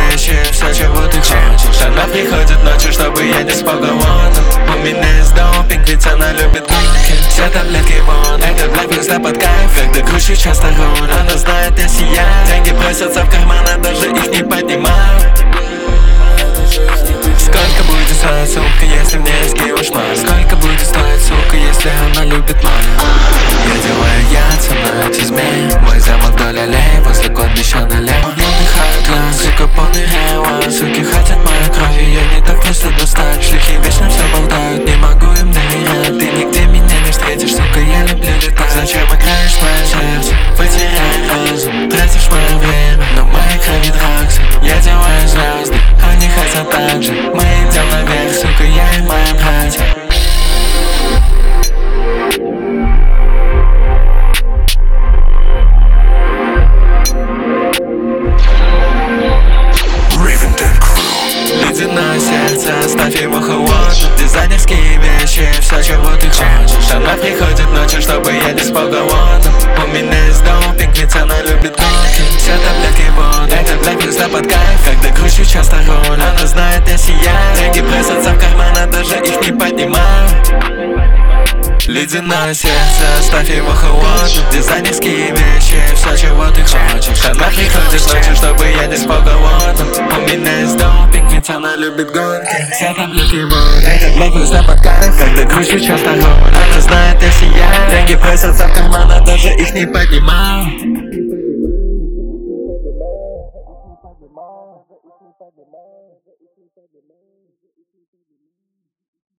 вещи, все, чего ты хочешь. Она приходит ночью, чтобы я не спал голодным. У меня есть допинг, ведь она любит гонки. Все таблетки вон, это Black Wings под кайф. Когда кручу часто рун, она знает, я сияю. Деньги просятся в карман, а даже их не поднимаю. Сколько будет стоить, сука, если мне скинешь мать? Сколько будет стоить, сука, если она любит маму? Я делаю яйца на эти змеи. Мой замок вдоль аллеи, возле кладбища налево. Я вдыхаю глаз, сука, полный реала. Суки хотят моей крови, ее не так просто достать. Шлюхи вечно все болтают, не могу им доверять. Ты нигде меня не встретишь, сука, я люблю летать. Зачем играешь в мое сердце? Потеряй разум, тратишь мое время, но в моей крови драксы. Я делаю звезды, они хотят так же. Мы идем наверх, сука, я и мои братья. Ледяное сердце, оставь его холодным. Дизайнерские вещи, все, чего ты хочешь. Она приходит ночью, чтобы я не спал голодным. У меня есть допинг, ведь она любит гонки. Все таблетки вон, это Black Wings под кайф. Когда кручу часто руль, она знает, я сияю. Деньги просятся в карман, а даже их не поднимаю. Ледяное сердце, оставь его холодным. Дизайнерские вещи, все, чего ты хочешь. Она приходит ночью, чтобы я не спал голодным. У меня есть допинг, ведь она любит гонки. Все таблетки вон, это Black Wings под кайф. Когда кручу часто руль, она знает, я сияю. Деньги просятся в карман, а даже их не поднимаю.